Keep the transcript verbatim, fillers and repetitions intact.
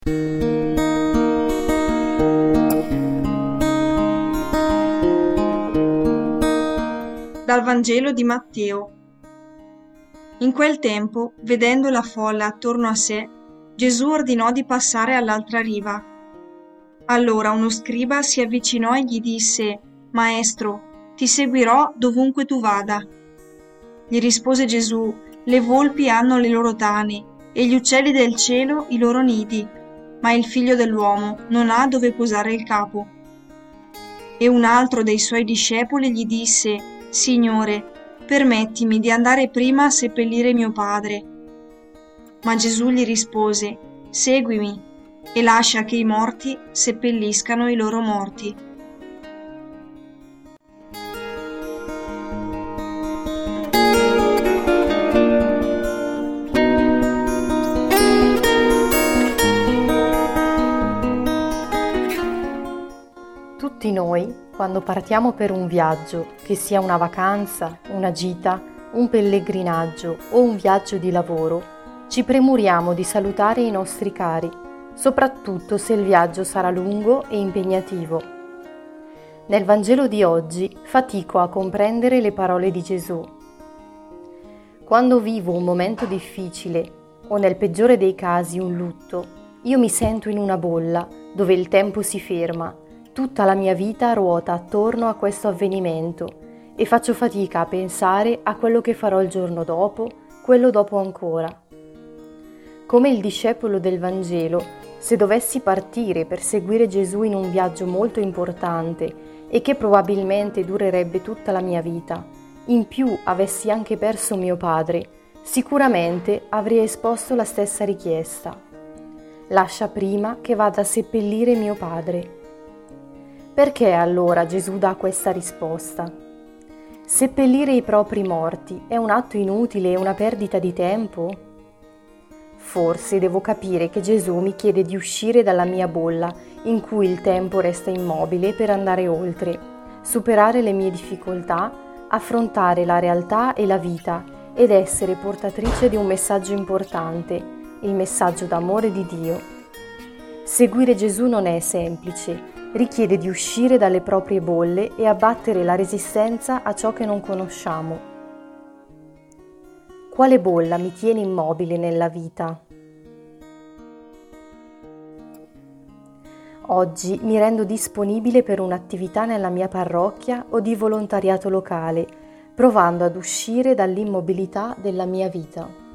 Dal Vangelo di Matteo. In quel tempo, vedendo la folla attorno a sé, Gesù ordinò di passare all'altra riva. Allora uno scriba si avvicinò e gli disse: «Maestro, ti seguirò dovunque tu vada». Gli rispose Gesù: «Le volpi hanno le loro tane e gli uccelli del cielo i loro nidi, ma il figlio dell'uomo non ha dove posare il capo». E un altro dei suoi discepoli gli disse: «Signore, permettimi di andare prima a seppellire mio padre». Ma Gesù gli rispose: «Seguimi e lascia che i morti seppelliscano i loro morti». Tutti noi, quando partiamo per un viaggio, che sia una vacanza, una gita, un pellegrinaggio o un viaggio di lavoro, ci premuriamo di salutare i nostri cari, soprattutto se il viaggio sarà lungo e impegnativo. Nel Vangelo di oggi fatico a comprendere le parole di Gesù. Quando vivo un momento difficile o nel peggiore dei casi un lutto, io mi sento in una bolla dove il tempo si ferma. Tutta la mia vita ruota attorno a questo avvenimento e faccio fatica a pensare a quello che farò il giorno dopo, quello dopo ancora. Come il discepolo del Vangelo, se dovessi partire per seguire Gesù in un viaggio molto importante e che probabilmente durerebbe tutta la mia vita, in più avessi anche perso mio padre, sicuramente avrei esposto la stessa richiesta. Lascia prima che vada a seppellire mio padre. Perché allora Gesù dà questa risposta? Seppellire i propri morti è un atto inutile e una perdita di tempo? Forse devo capire che Gesù mi chiede di uscire dalla mia bolla, in cui il tempo resta immobile, per andare oltre, superare le mie difficoltà, affrontare la realtà e la vita ed essere portatrice di un messaggio importante, il messaggio d'amore di Dio. Seguire Gesù non è semplice. Richiede di uscire dalle proprie bolle e abbattere la resistenza a ciò che non conosciamo. Quale bolla mi tiene immobile nella vita? Oggi mi rendo disponibile per un'attività nella mia parrocchia o di volontariato locale, provando ad uscire dall'immobilità della mia vita.